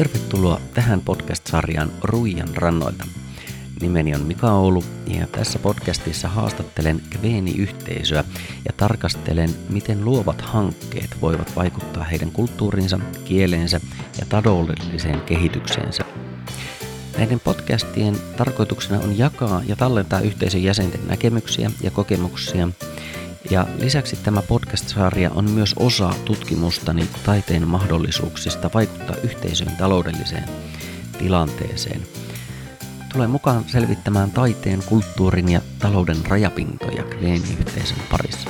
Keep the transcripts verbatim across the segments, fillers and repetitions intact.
Tervetuloa tähän podcast-sarjaan Ruijan rannoilta. Nimeni on Mika Oulu ja tässä podcastissa haastattelen Kveeni-yhteisöä ja tarkastelen, miten luovat hankkeet voivat vaikuttaa heidän kulttuurinsa, kieleensä ja taloudelliseen kehitykseensä. Näiden podcastien tarkoituksena on jakaa ja tallentaa yhteisön jäsenten näkemyksiä ja kokemuksia. Ja lisäksi tämä podcast-sarja on myös osa tutkimustani taiteen mahdollisuuksista vaikuttaa yhteisön taloudelliseen tilanteeseen. Tulen mukaan selvittämään taiteen, kulttuurin ja talouden rajapintoja Kveeni-yhteisön parissa.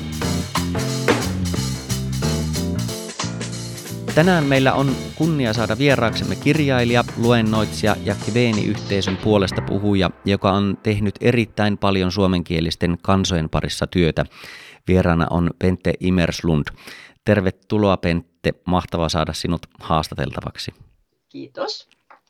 Tänään meillä on kunnia saada vieraaksemme kirjailija, luennoitsija ja Kveeni-yhteisön puolesta puhuja, joka on tehnyt erittäin paljon suomenkielisten kansojen parissa työtä. Vieraana on Pentte Imerslund. Tervetuloa Pentte, mahtavaa saada sinut haastateltavaksi. Kiitos.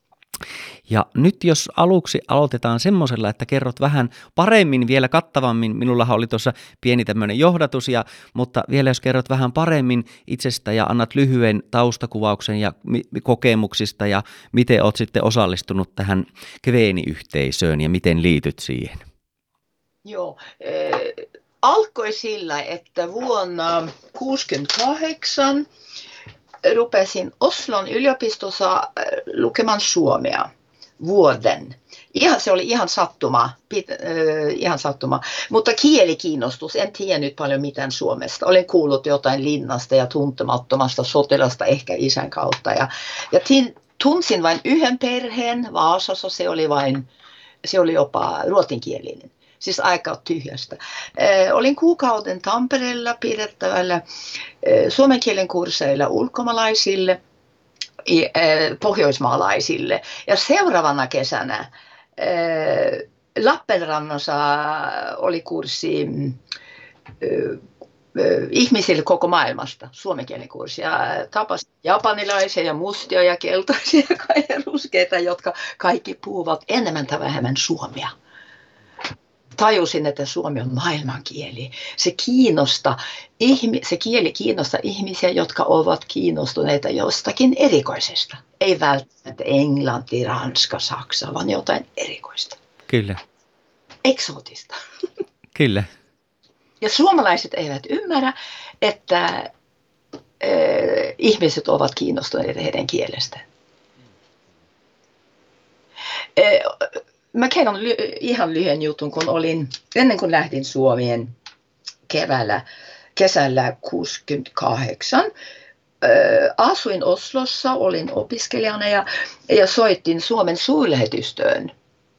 Ja nyt jos aluksi aloitetaan semmoisella, että kerrot vähän paremmin, vielä kattavammin, minullahan oli tuossa pieni tämmöinen johdatus, ja, mutta vielä jos kerrot vähän paremmin itsestä ja annat lyhyen taustakuvauksen ja kokemuksista ja miten olet sitten osallistunut tähän Kveeni-yhteisöön ja miten liityt siihen. Joo, äh, alkoi sillä, että vuonna kuusikymmentäkahdeksan rupesin Oslon yliopistossa lukemaan suomea vuoden. Ihan, se oli ihan sattuma, pit, äh, ihan sattuma, mutta kielikiinnostus, en tiennyt paljon mitään Suomesta. Olin kuullut jotain linnasta ja tuntemattomasta sotilasta ehkä isän kautta. Ja, ja tin, tunsin vain yhden perheen Vaasassa, se oli, vain, se oli jopa ruotsinkielinen. Siis aika tyhjästä. Äh, olin kuukauden Tampereella pidettävällä äh, suomen kielen kursseilla ulkomaalaisille, äh, pohjoismaalaisille. Ja seuraavana kesänä äh, Lappeenrannassa oli kurssi äh, äh, ihmisille koko maailmasta, suomen kielen kurssi. Ja tapasin japanilaisia ja mustia ja keltaisia ja ruskeita, jotka kaikki puhuvat enemmän tai vähemmän suomea. Tajusin, että suomi on maailmankieli. Se, kiinnosta, se kieli kiinnostaa ihmisiä, jotka ovat kiinnostuneita jostakin erikoisesta. Ei välttämättä englanti, ranska, saksa, vaan jotain erikoista. Kyllä. Eksootista. Kyllä. Ja suomalaiset eivät ymmärrä, että äh, ihmiset ovat kiinnostuneita heidän kielestään. Äh, Mä kerron ly- ihan lyhyen jutun, kun olin, ennen kuin lähdin Suomeen keväällä, kesällä kuusikymmentäkahdeksan. Ö, asuin Oslossa, olin opiskelijana ja, ja soitin Suomen suurlähetystöön.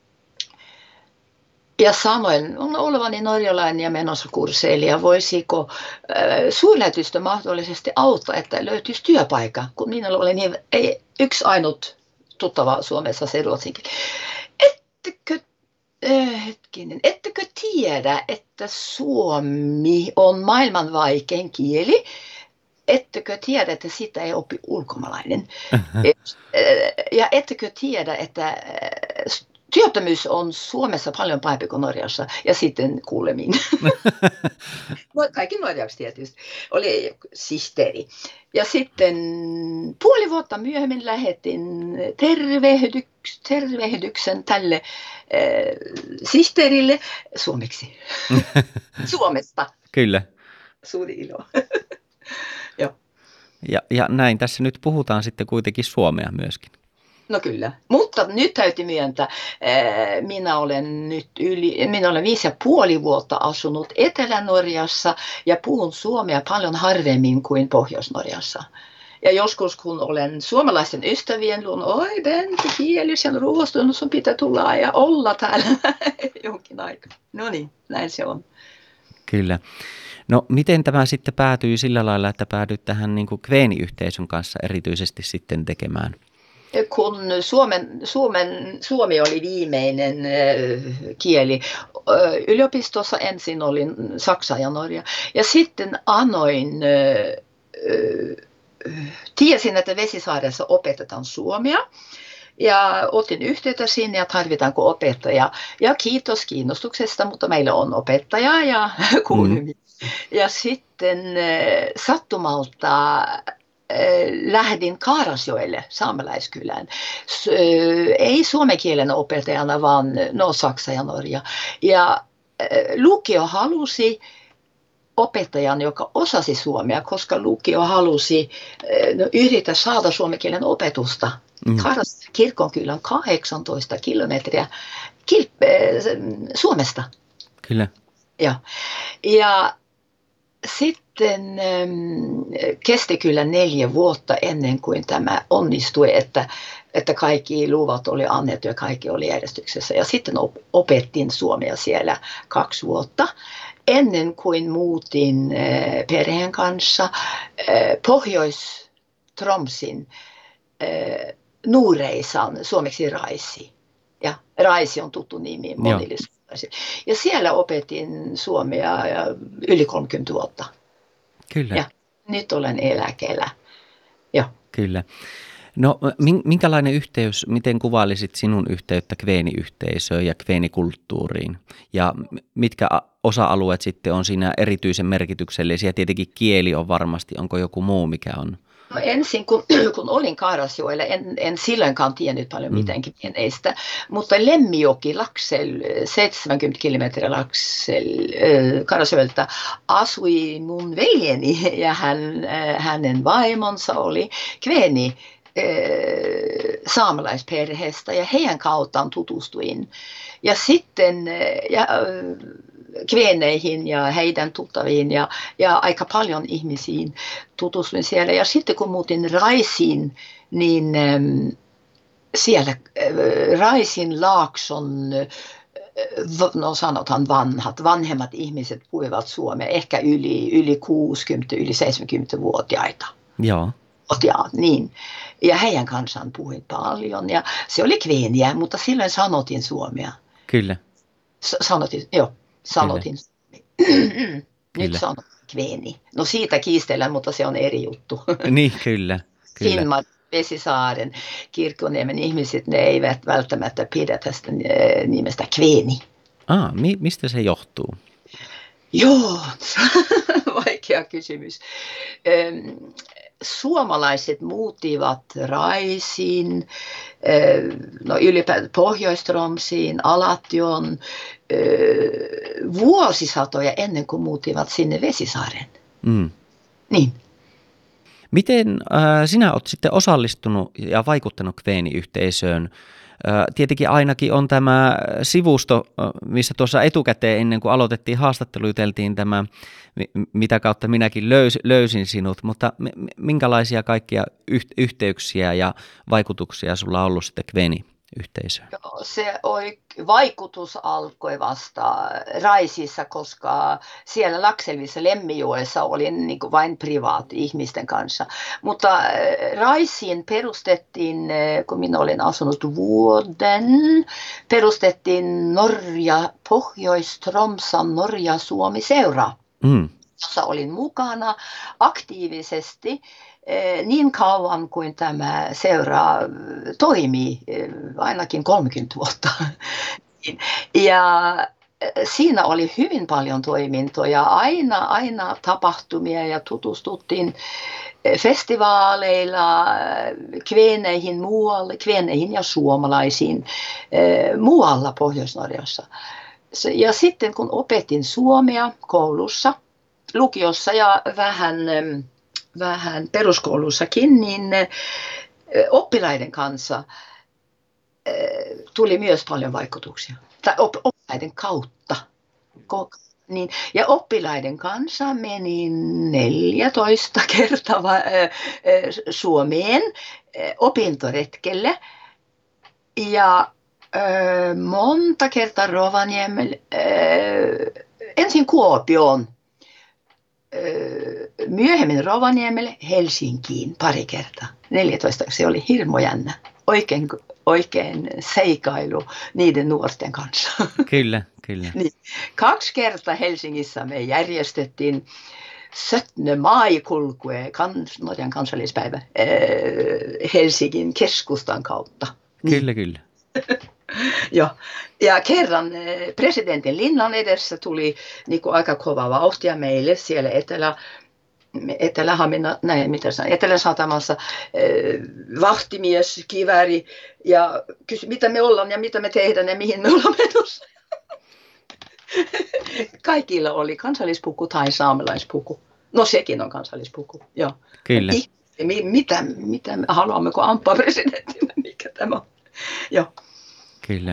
Ja sanoin, on olevani norjalainen ja menossa kursseille, ja voisiko ö, suurlähetystö mahdollisesti auttaa, että löytyisi työpaikka, kun minulla oli niin, ei, yksi ainut tuttava Suomessa se ruotsinkin. Ettekö, äh, hetkinen, ettekö tiedä, että suomi on maailman vaikein kieli? Ettekö tiedä, että sitä ei opi ulkomaalainen? Ja ettekö tiedä, että työttömyys on Suomessa paljon pahempi kuin Norjassa? Ja sitten kuulemin. Kaikki norjaksi tietysti. Oli sihteeri. Ja sitten puoli vuotta myöhemmin lähetin tervehdyks, tervehdyksen tälle äh, sihteerille suomeksi. Suomesta. Kyllä. Suuri ilo. ja, ja näin tässä nyt puhutaan sitten kuitenkin suomea myöskin. No kyllä, mutta nyt täytyy myöntää, minä olen nyt yli, minä olen viisi ja puoli vuotta asunut Etelä-Norjassa ja puhun suomea paljon harvemmin kuin Pohjois-Norjassa. Ja joskus kun olen suomalaisten ystävien luon, oi Pentte, kielisen ruostunut, sun pitää tulla ja olla täällä jonkin aikaa. No niin, näin se on. Kyllä. No miten tämä sitten päätyi sillä lailla, että päädyt tähän niin kuin Kveeni-yhteisön kanssa erityisesti sitten tekemään? Kun Suomen, Suomen, suomi oli viimeinen äh, kieli, äh, yliopistossa ensin olin Saksa ja Norja, ja sitten anoin, äh, äh, tiesin, että Vesisaaressa opetetaan suomea, ja otin yhteyttä sinne, ja tarvitaanko opettaja, ja kiitos kiinnostuksesta, mutta meillä on opettaja, ja kuulimme. Mm. Ja sitten äh, sattumalta lähdin Kaarasjoelle, saamelaiskylään. Ei suomen kielen opettajana, vaan no Saksa ja Norja. Ja lukio halusi opettajan, joka osasi suomea, koska lukio halusi no, yrittää saada suomen kielen opetusta. Mm. Kaaras kirkonkylä on kahdeksantoista kilometriä Kilp- Suomesta. Kyllä. Ja, ja sitten kesti kyllä neljä vuotta ennen kuin tämä onnistui, että, että kaikki luvat oli annettu ja kaikki oli järjestyksessä. Ja sitten opettiin suomea siellä kaksi vuotta ennen kuin muutin perheen kanssa Pohjois-Tromsin Nuureisan, suomeksi Raisi. Ja Raisi on tuttu nimi monille. Ja siellä opetin suomea yli kolmekymmentä vuotta. Kyllä. Ja nyt olen eläkkeellä. Joo. Kyllä. No minkälainen yhteys, miten kuvailisit sinun yhteyttä kveeniyhteisöön ja kveenikulttuuriin? Ja mitkä osa-alueet sitten on siinä erityisen merkityksellisiä? Tietenkin kieli on varmasti, onko joku muu mikä on? No ensin kun, kun olin Kaarasjoella, en, en silloinkaan tiennyt paljon mitään kveeneistä, mutta Lemmijoki, Laksel, seitsemänkymmentä kilometriä Laksel, äh, Kaarasjoelta asui mun veljeni ja hän, äh, hänen vaimonsa oli kveeni äh, saamelaisperheestä ja heidän kauttaan tutustuin. Ja sitten äh, ja, äh, kveeneihin ja heidän tuttaviin ja, ja aika paljon ihmisiin tutustuin siellä. Ja sitten kun muutin Raisiin, niin ähm, siellä äh, Raisin Laakson, äh, no sanotaan vanhat, vanhemmat ihmiset puhuivat suomea, ehkä yli, yli kuusikymmentä, yli seitsemänkymmentä-vuotiaita. Joo. Ja, niin. Ja heidän kanssaan puhuin paljon ja se oli kveeniä, mutta silloin sanotin suomea. Kyllä. S- sanotin, joo. Sanotin. Nyt sanon kveeni. No siitä kiistellään, mutta se on eri juttu. Niin, kyllä. kyllä. Finnmark, Vesisaaren, Kirkkoniemen ihmiset, ne eivät välttämättä pidä tästä nimestä kveeni. Ah, mi- mistä se johtuu? Joo, vaikea kysymys. Suomalaiset muuttivat Raisiin, no ylipäätään Pohjois-Tromsiin, Alatjoon vuosisatoja ennen kuin muuttivat sinne Vesisaaren. Mm. Niin. Miten äh, sinä olet sitten osallistunut ja vaikuttanut kveeniyhteisöön? Äh, tietenkin ainakin on tämä sivusto, missä tuossa etukäteen ennen kuin aloitettiin haastattelu, juteltiin tämä, mitä kautta minäkin löys, löysin sinut, mutta minkälaisia kaikkia yhteyksiä ja vaikutuksia sulla on ollut sitten kveeniyhteisöön? Se vaikutus alkoi vasta Raisissa, koska siellä Lakselvissa Lemmijoessa olin niin kuin vain privaatti ihmisten kanssa. Mutta Raisiin perustettiin, kun minä olin asunut vuoden, perustettiin Norja, Pohjois-Tromsan Norja-Suomi-seura, mm. jossa olin mukana aktiivisesti niin kauan kuin tämä seura toimii, ainakin kolmekymmentä vuotta. Ja siinä oli hyvin paljon toimintoja, aina, aina tapahtumia ja tutustuttiin festivaaleilla kveeneihin muualle, kveeneihin ja suomalaisiin muualla Pohjois-Norjassa. Ja sitten kun opetin suomea koulussa, lukiossa ja vähän vähän peruskoulussakin, niin oppilaiden kanssa tuli myös paljon vaikutuksia. Tai oppilaiden kautta. Niin, ja oppilaiden kanssa menin neljätoista kertaa Suomeen opintoretkelle ja monta kertaa Rovaniemelle, ensin Kuopioon. Myöhemmin Rovaniemelle, Helsinkiin pari kertaa. neljätoista, se oli hirmu jännä. Oikein, oikein seikailu niiden nuorten kanssa. Kyllä, kyllä. Niin. Kaksi kertaa Helsingissä me järjestettiin Sötnö maakulkue, kans, Norjan kansallispäivä, äh, Helsingin keskustan kautta. Niin. Kyllä, kyllä. Joo. Ja kerran presidentin linnan edessä tuli niin kuin aika kova vauhtia meille siellä etelä, Etelä-Hamina, näin mitä sanon, Etelä-Satamassa vahtimies, kivääri ja kysyi, mitä me ollaan ja mitä me tehdään ja mihin me ollaan menossa. Kaikilla oli kansallispuku tai saamelaispuku. No sekin on kansallispuku, joo. Kyllä. Mitä, mitä haluammeko ampua presidenttinä, mikä tämä on? Joo. Kyllä.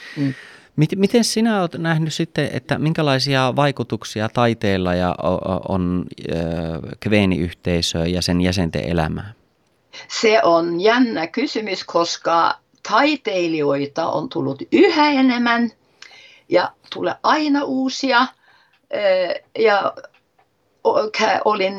Miten sinä olet nähnyt sitten, että minkälaisia vaikutuksia taiteella ja on Kveeni-yhteisöön ja sen jäsenten elämään? Se on jännä kysymys, koska taiteilijoita on tullut yhä enemmän ja tulee aina uusia. Ja olin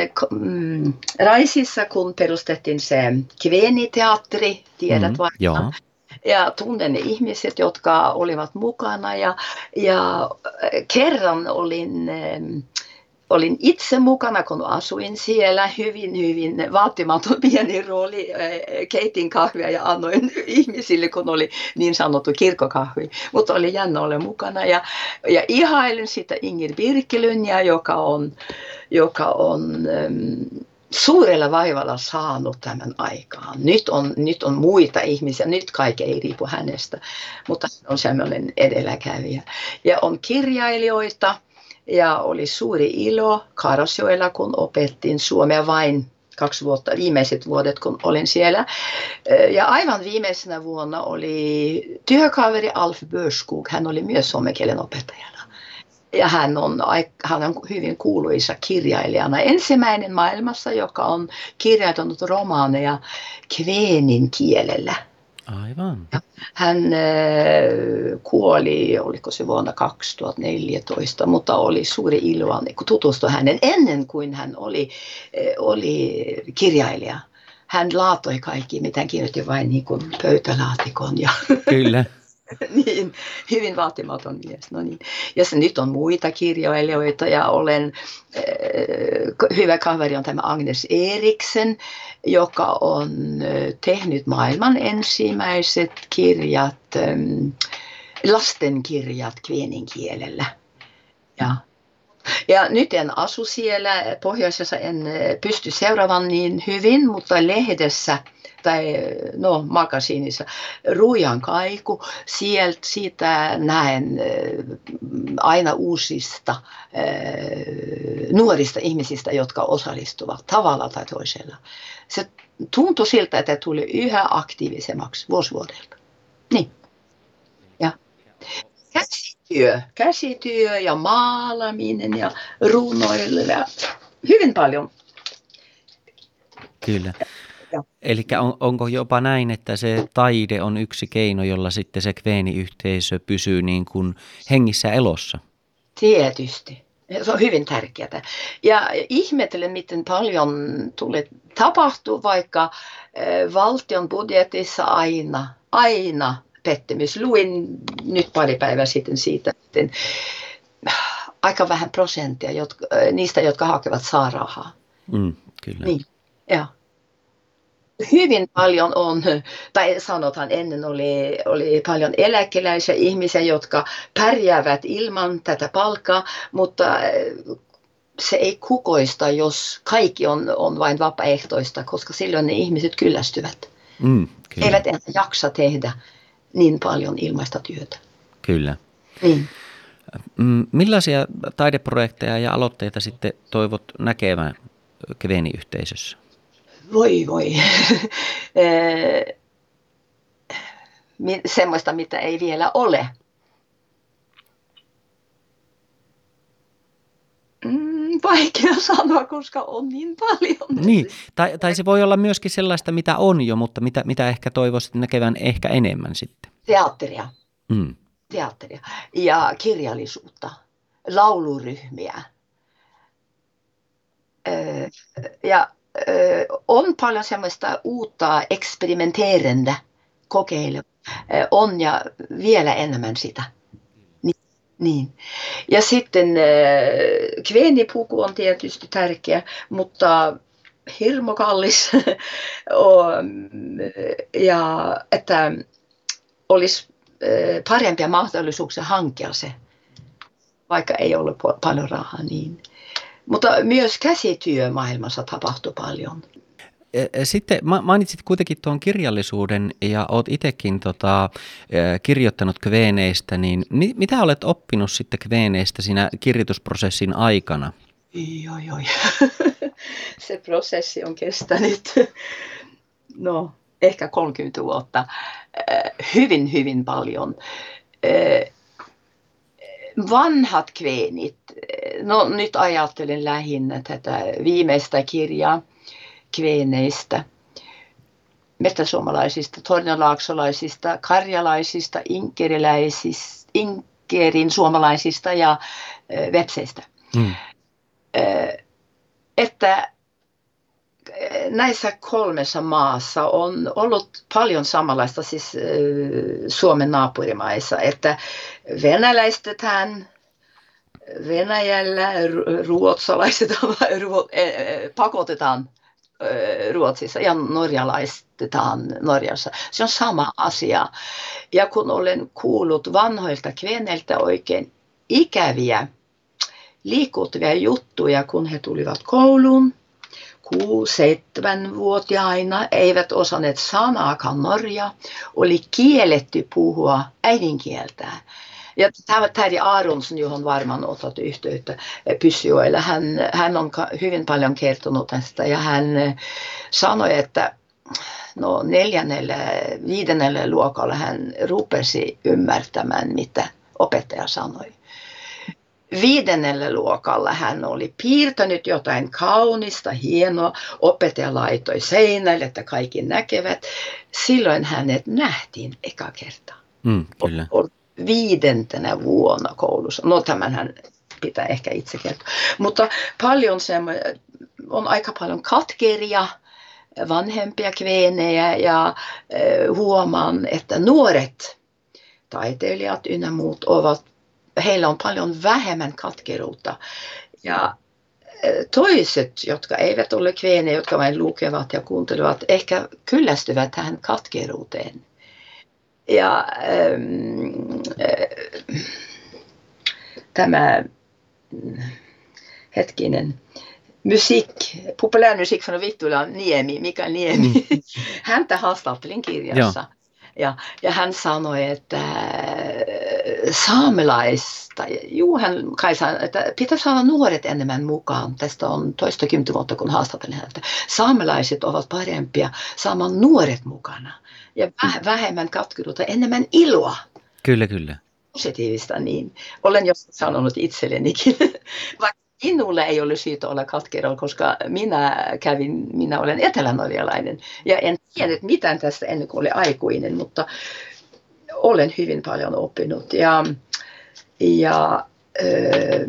Raisissa, kun perustettiin se Kveeni-teatteri, tiedät vaikka. Joo. Ja tunnen ne ihmiset, jotka olivat mukana ja, ja kerran olin, olin itse mukana, kun asuin siellä hyvin, hyvin vaatimaton pieni rooli. Keitin kahvia ja annoin ihmisille, kun oli niin sanottu kirkkokahvi. Mutta oli jännä olla mukana ja, ja ihailin sitä Ingrid Birkelundia, joka on, joka on suurella vaivalla saanut tämän aikaan. Nyt on, nyt on muita ihmisiä, nyt kaikki ei riipu hänestä, mutta on sellainen edelläkävijä. Ja on kirjailijoita ja oli suuri ilo Kaarasjoella, kun opettiin suomea vain kaksi vuotta, viimeiset vuodet, kun olin siellä. Ja aivan viimeisenä vuonna oli työkaveri Alf Börskog, hän oli myös suomen kielen opettajana. Ja hän on, hän on hyvin kuuluisa kirjailijana. Ensimmäinen maailmassa, joka on kirjoittanut romaaneja kveenin kielellä. Aivan. Ja hän äh, kuoli, oliko se vuonna kaksituhattaneljätoista, mutta oli suuri ilo tutustua hänen ennen kuin hän oli, äh, oli kirjailija. Hän laatoi kaikki, mitä hän kirjoitti vain niin kuin pöytälaatikon. Ja Kyllä. niin, hyvin vaatimaton mies. No niin. Ja se, nyt on muita kirjailijoita ja olen, äh, hyvä kaveri on tämä Agnes Eriksen, joka on äh, tehnyt maailman ensimmäiset kirjat, ähm, lastenkirjat kveenin kielellä. Ja, ja nyt en asu siellä pohjoisessa, en pysty seuraamaan niin hyvin, mutta lehdessä tai no, magasiinissa Ruijan kaiku, sieltä siitä näen aina uusista nuorista ihmisistä, jotka osallistuvat tavalla tai toisella. Se tuntui siltä, että tuli yhä aktiivisemmaksi vuosi vuodelta. Niin. Ja käsityö, käsityö ja maalaminen ja runoilu ja hyvin paljon. Kyllä. Eli on, onko jopa näin, että se taide on yksi keino, jolla sitten se Kveeni-yhteisö pysyy niin kuin hengissä elossa? Tietysti. Se on hyvin tärkeää. Ja ihmettelen, miten paljon tulee tapahtuu, vaikka valtion budjetissa aina, aina pettymys. Luin nyt pari päivää sitten siitä, että aika vähän prosenttia jotka, niistä, jotka hakevat saa rahaa. Mm, kyllä. Niin, ja. Hyvin paljon on, tai sanotaan ennen oli, oli paljon eläkeläisiä ihmisiä, jotka pärjäävät ilman tätä palkkaa, mutta se ei kukoista, jos kaikki on, on vain vapaaehtoista, koska silloin ne ihmiset kyllästyvät. Mm, kyllä. Eivät enää jaksa tehdä niin paljon ilmaista työtä. Kyllä. Niin. Millaisia taideprojekteja ja aloitteita sitten toivot näkevän Kveeni-yhteisössä? Voi voi. Semmoista, mitä ei vielä ole. Mm, vaikea sanoa, koska on niin paljon. Niin, tai, tai se voi olla myöskin sellaista, mitä on jo, mutta mitä, mitä ehkä toivoisit näkevän ehkä enemmän sitten. Teatteria. Mm. Teatteria ja kirjallisuutta, lauluryhmiä. Öö, ja öö, on paljon semmoista uutta eksperimenteerenda kokeilua. Öö, on ja vielä enemmän sitä. Niin. niin. Ja sitten öö, kveenipuku on tietysti tärkeä, mutta hirmo kallis. ja että olisi parempia mahdollisuuksia hankkia se, vaikka ei ole paljon rahaa. Niin. Mutta myös käsityömaailmassa tapahtui paljon. Sitten mainitsit kuitenkin tuon kirjallisuuden ja olet itsekin tota, kirjoittanut kveeneistä, niin mitä olet oppinut sitten kveeneistä siinä kirjoitusprosessin aikana? Joo, joo. Se prosessi on kestänyt no, ehkä kolmekymmentä vuotta, hyvin, hyvin paljon. Vanhat kveenit, no nyt ajattelen lähinnä tätä viimeistä kirjaa kveeneistä, metsäsuomalaisista, tornionlaaksolaisista, karjalaisista, inkeriläisistä, inkerin suomalaisista ja vepseistä. Hmm. Että näissä kolmessa maassa on ollut paljon samanlaista, siis Suomen naapurimaissa, että venäläistetään Venäjällä, ruotsalaiset pakotetaan Ruotsissa ja norjalaistetaan Norjassa. Se on sama asia. Ja kun olen kuullut vanhoilta kveeneiltä oikein ikäviä, liikuttavia juttuja, kun he tulivat kouluun, kuusi seitsemänvuotiaina, eivät osanneet sanaakaan norjaa, oli kielletty puhua äidinkieltä. Ja Terje Aronsson, johon varmaan otat yhteyttä Pyssyjoella, hän, hän on hyvin paljon kertonut tästä ja hän sanoi, että no neljännellä, viidennellä luokalla hän rupesi ymmärtämään, mitä opettaja sanoi. Viidennellä luokalla hän oli piirtänyt jotain kaunista, hienoa, opettaja laitoi seinälle, että kaikki näkevät. Silloin hänet nähtiin eka kertaa. Mm, kyllä. Viidentenä vuonna koulussa. No tämän hän pitää ehkä itse kertoa. Mutta paljon semmoinen, on aika paljon katkeria, vanhempia kveenejä ja huomaan, että nuoret taiteilijat ynnä muut ovat, heillä on paljon vähemmän katkeruutta. Ja toiset, jotka eivät ole kveenejä, jotka vain lukevat ja kuuntelevat, ehkä kyllästyvät tähän katkeruuteen. Ja ähm, äh, tämä hetkinen musik, populärmusik från Vittula, Niemi, Mikael Niemi, mm. häntä haastattelin kirjassa. Ja, ja hän sanoi, että saamelaista, juu, hän kai sanoi, että pitää saada nuoret enemmän mukaan. Tästä on toistakymmentä vuotta, kun haastattelin häntä. Saamelaiset ovat parempia saamaan nuoret mukana. Ja vähemmän katkeruutta, enemmän iloa. Kyllä, kyllä. Positiivista niin. Olen joskus sanonut itsellenikin, vaikka minulle ei ole syytä olla katkeralla, koska minä kävin, minä olen etelänorjalainen. Ja en tiennyt mitään tästä ennen kuin olin aikuinen, mutta olen hyvin paljon oppinut. Ja, ja äh,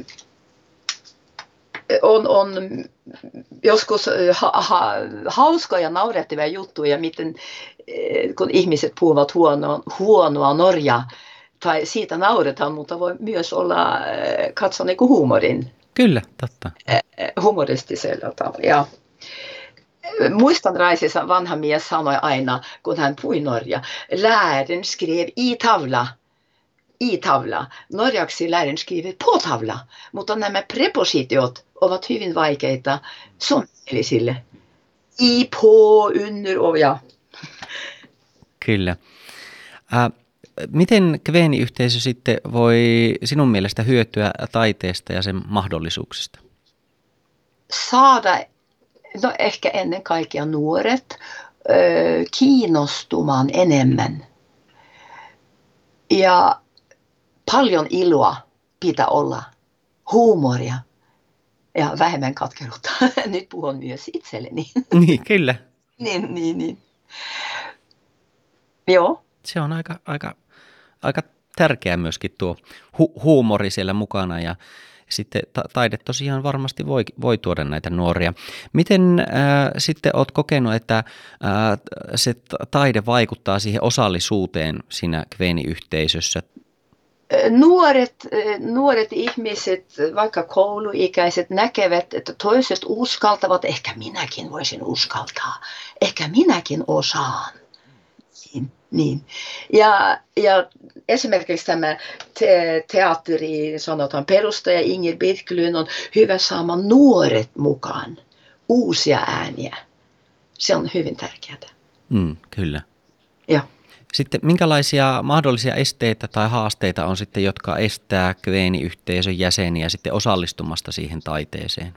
on, on joskus ha, ha, hauskoja ja naurettavia juttuja, miten kun ihmiset puhuvat huonoa, huonoa norjaa, tai siitä nauretaan, mutta voi myös olla katsoa niin kuin huumorin. Kyllä, totta. Humoristisella tavalla. Ja muistan Raisissa vanha mies sanoi aina, kun hän puhui norja, läraren skrev i tavla. I tavla. Norjaksi läraren skriver på tavla, mutta nämä prepositiot ovat hyvin vaikeita suomenkielisille. I, på, under och ja. Kyllä. Äh, miten kveeniyhteisö sitten voi sinun mielestä hyötyä taiteesta ja sen mahdollisuuksista? Saada, no ehkä ennen kaikkea nuoret, ö, kiinnostumaan enemmän. Ja paljon iloa pitää olla, huumoria ja vähemmän katkeruutta. Nyt puhun myös itselleni. Niin, kyllä. niin, niin, niin. Joo. Se on aika, aika, aika tärkeä myöskin tuo hu- huumori siellä mukana ja sitten ta- taide tosiaan varmasti voi, voi tuoda näitä nuoria. Miten äh, sitten olet kokenut, että äh, se taide vaikuttaa siihen osallisuuteen siinä kveeniyhteisössä? Nuoret, nuoret ihmiset, vaikka kouluikäiset, näkevät, että toiset uskaltavat, ehkä minäkin voisin uskaltaa, ehkä minäkin osaan. Niin, niin. Ja, ja esimerkiksi tämä te- teatteri, sanotaan perustaja Inger Birkelund on hyvä saamaan nuoret mukaan, uusia ääniä. Se on hyvin tärkeää. Mm, kyllä. Ja. Sitten minkälaisia mahdollisia esteitä tai haasteita on sitten, jotka estää Kveeni-yhteisön jäseniä sitten osallistumasta siihen taiteeseen?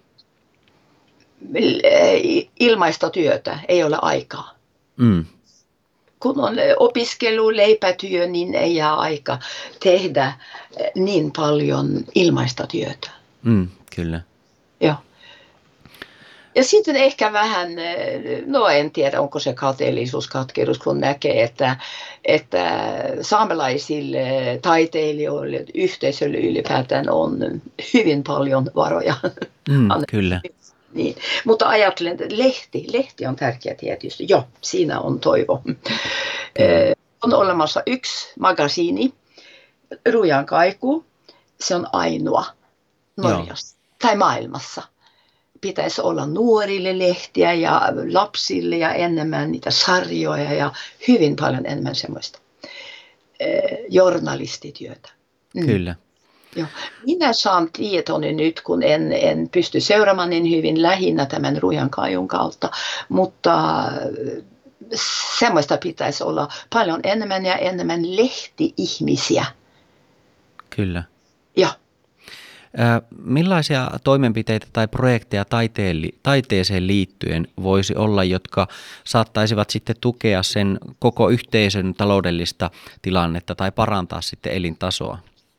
Ilmaista työtä, ei ole aikaa. Mm. Kun on opiskelu, leipätyö, niin ei jää aika tehdä niin paljon ilmaista työtä. Mm, kyllä. Joo. Ja sitten ehkä vähän, no en tiedä onko se kateellisuus, katkeruus, kun näkee, että, että saamelaisille taiteilijoille, yhteisölle ylipäätään on hyvin paljon varoja. Mm, kyllä. Niin. Mutta ajattelen, että lehti, lehti on tärkeä tietysti. Joo, siinä on toivo. Eh, on olemassa yksi magasiini, Rujan kaiku. Se on ainoa Norjassa tai maailmassa. Pitäisi olla nuorille lehtiä ja lapsille ja enemmän niitä sarjoja ja hyvin paljon enemmän semmoista eh, journalistityötä. Mm. Kyllä. Joo. Minä saan tietoni nyt, kun en, en pysty seuraamaan niin hyvin lähinnä tämän Rujan kaiun kautta, mutta semmoista pitäisi olla paljon enemmän ja enemmän lehti-ihmisiä. Kyllä. Ja. Millaisia toimenpiteitä tai projekteja taiteeseen liittyen voisi olla, jotka saattaisivat sitten tukea sen koko yhteisön taloudellista tilannetta tai parantaa sitten elintasoa?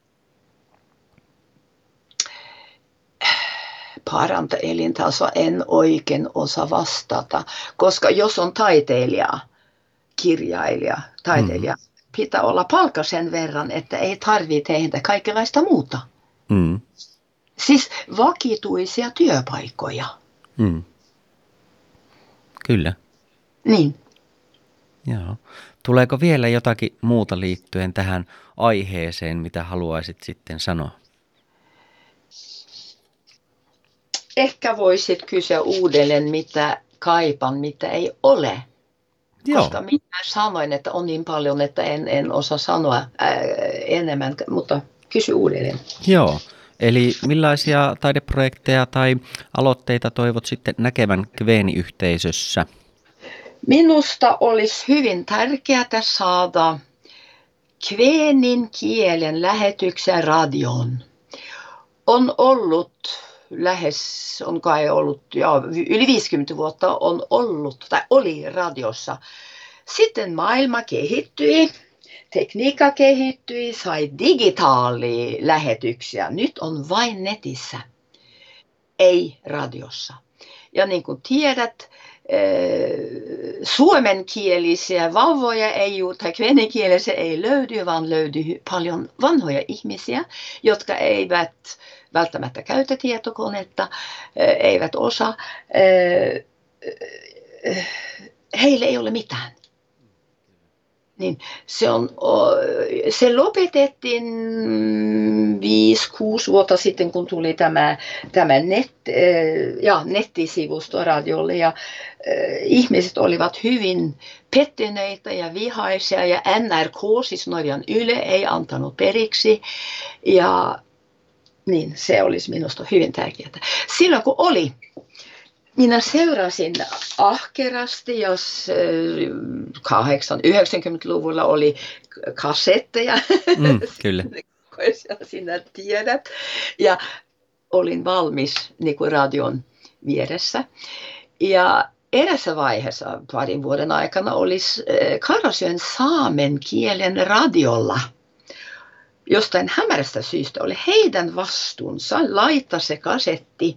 Parantaa elintasoa en oikein osaa vastata, koska jos on taiteilija, kirjailija, taiteilija, mm. pitää olla palkka sen verran, että ei tarvitse tehdä kaikenlaista muuta. Mm. Siis vakituisia työpaikkoja. Mm. Kyllä. Niin. Joo. Tuleeko vielä jotakin muuta liittyen tähän aiheeseen, mitä haluaisit sitten sanoa? Ehkä voisit kysyä uudelleen, mitä kaipan, mitä ei ole. Joo. Koska minä sanoin, että on niin paljon, että en, en osaa sanoa ää, enemmän, mutta kysy uudelleen. Joo. Eli millaisia taideprojekteja tai aloitteita toivot sitten näkevän Kveeni-yhteisössä? Minusta olisi hyvin tärkeää saada kveenin kielen lähetyksiä radioon. On ollut lähes, on kai ollut, ja yli viisikymmentä vuotta on ollut tai oli radiossa. Sitten maailma kehittyi, tekniikka kehittyi, sai digitaalilähetyksiä. Nyt on vain netissä, ei radiossa. Ja niin kuin tiedät, suomenkielisiä vauvoja ei, tai kveenikielisiä ei löydy, vaan löytyy paljon vanhoja ihmisiä, jotka eivät välttämättä käytä tietokonetta, eivät osaa. Heille ei ole mitään. Niin se, on, se lopetettiin viisi kuusi vuotta sitten, kun tuli tämä, tämä net, ja, nettisivusto radiolle. Ja, äh, ihmiset olivat hyvin pettyneitä ja vihaisia. Ja N R K, siis Norjan Yle, ei antanut periksi. Ja niin, se olisi minusta hyvin tärkeää. Silloin kun oli, minä seurasin ahkerasti, jos kahdeksankymmentä-yhdeksänkymmentäluvulla oli kasetteja. Mm, kyllä. Sinä tiedät. Ja olin valmis niin kuin radion vieressä. Ja erässä vaiheessa parin vuoden aikana olisi Karasjön saamen kielen radiolla. Jostain hämärästä syystä oli heidän vastuunsa laittaa se kasetti,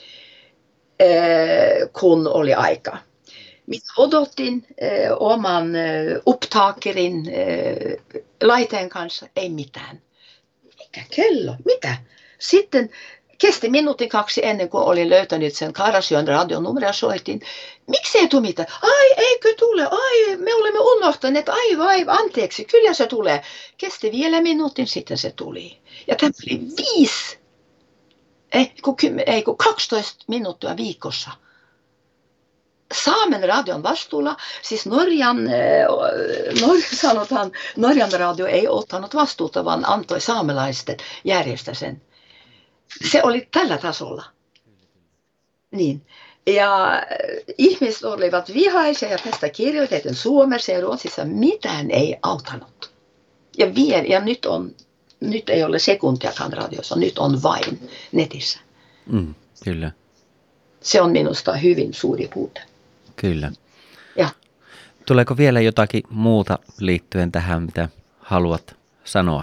kun oli aika. Minä odotin oman upptakerin laiteen kanssa, ei mitään. Mikä kello? Mitä? Sitten kesti minuutin kaksi ennen kuin olin löytänyt sen Karasjön radionumeron ja soitin. Miksi ei tule mitään? Ai, eikö tule? Ai, me olemme unohtaneet. Ai, vai, anteeksi, kyllä se tulee. Kesti vielä minuutin, sitten se tuli. Ja tämä oli viisi, ei kun, ei kun kaksitoista minuuttia viikossa. Saamen radion vastuulla, siis Norjan, Nor, sanotaan, Norjan radio ei ottanut vastuuta, vaan antoi saamelaisten järjestä sen. Se oli tällä tasolla. Niin. Ja ihmiset olivat vihaisia ja tästä kirjoitettiin Suomessa ja Ruotsissa mitään ei auttanut. Ja, vielä, ja nyt, on, nyt ei ole sekuntiakaan radiossa, nyt on vain netissä. Mm, kyllä. Se on minusta hyvin suuri puute. Kyllä. Ja. Tuleeko vielä jotakin muuta liittyen tähän, mitä haluat sanoa?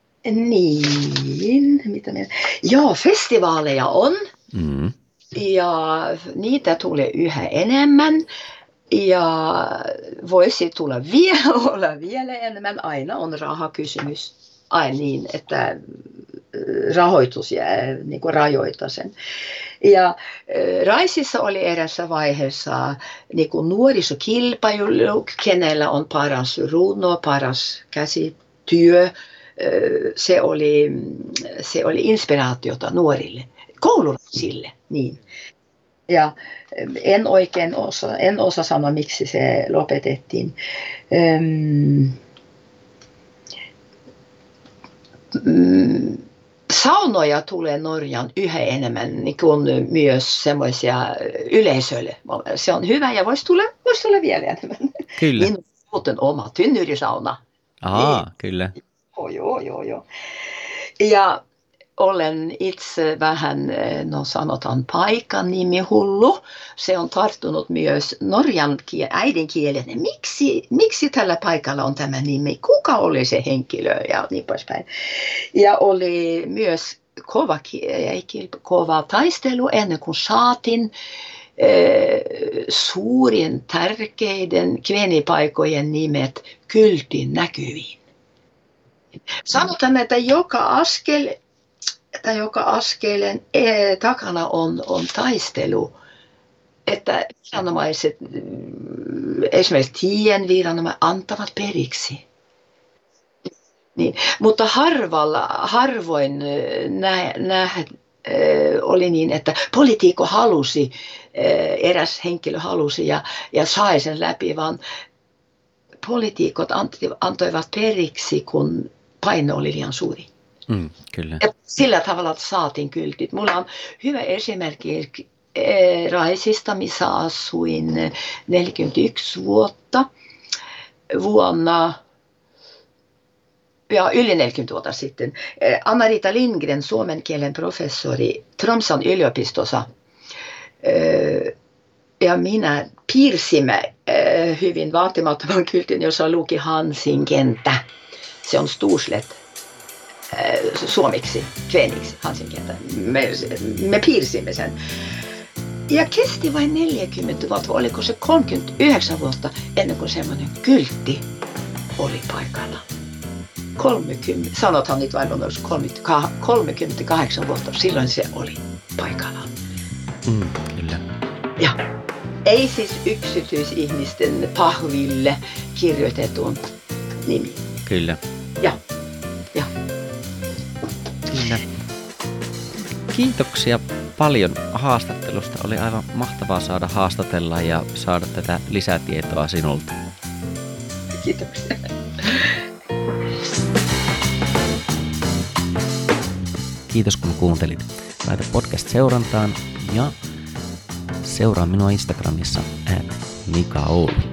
Niin, mitä me... Joo, festivaaleja on. Mm. Ja niitä tulee yhä enemmän. Ja voisi tulla vielä, olla vielä enemmän. Aina on rahakysymys. Aina niin, että rahoitus jää, niin kuin rajoittaa sen. Ja Raisissa oli erässä vaiheessa niin kuin nuorisokilpailu, kenellä on paras runo, paras käsityö. Se oli, se oli inspiraatiota nuorille, koululaisille. Niin. Ja en oikein osaa, en osaa sanoa, miksi se lopetettiin. Öm, mm, saunoja tulee Norjan yhä enemmän, niin kuin myös semmoisia yleisöille. Se on hyvä ja voisi tulla, voisi tulla vielä enemmän. Kyllä. Niin on oma tynnyrisauna. Aa, niin. Kyllä. Oh, joo, joo, joo. Ja olen itse vähän, no sanotaan paikanimihullu. Se on tarttunut myös norjan äidinkielen. Miksi, miksi tällä paikalla on tämä nimi? Kuka oli se henkilö ja niin poispäin. Ja oli myös kova, kova taistelu ennen kuin saatiin eh, suurien tärkeiden kveenipaikojen nimet kyltin näkyviin. Sanotaan, että joka askel, että joka askeleen takana on, on taistelu, että viranomaiset, esimerkiksi tien viranomaiset antavat periksi. Niin, mutta harvalla, harvoin nä, nä, oli niin, että poliitikko halusi, eräs henkilö halusi ja, ja sai sen läpi, vaan poliitikot antoivat periksi, kun paino oli liian suuri. Mm, kyllä. Ja sillä tavalla saatiin kyltit. Mulla on hyvä esimerkki Raisista, missä asuin neljäkymmentäyksi vuotta vuonna, ja yli neljäkymmentä vuotta sitten. Anna-Riita Lindgren, suomen kielen professori Tromsan yliopistossa, ja minä piirsimme hyvin vaatimattoman kyltin, jossa luki Hansin kenttä. Se on Storslätt suomeksi, kveeniksi Hansin kenttä. Me, me piirsimme sen. Ja kesti vain neljäkymmentä vuotta, oliko se kolmekymmentäyhdeksän vuotta ennen kuin semmoinen kyltti oli paikalla. kolmekymmentä, sanotaan nyt vain on kolmekymmentäkahdeksan vuotta, silloin se oli paikalla. Mm, kyllä. Ja ei siis yksityisihmisten pahville kirjoitetun nimi. Kyllä. Ja, ja. Kyllä. Kiitoksia paljon haastattelusta. Oli aivan mahtavaa saada haastatella ja saada tätä lisätietoa sinulta. Kiitoksia. Kiitos kun kuuntelit. Laita podcast seurantaan ja seuraa minua Instagramissa at Mika Oulu.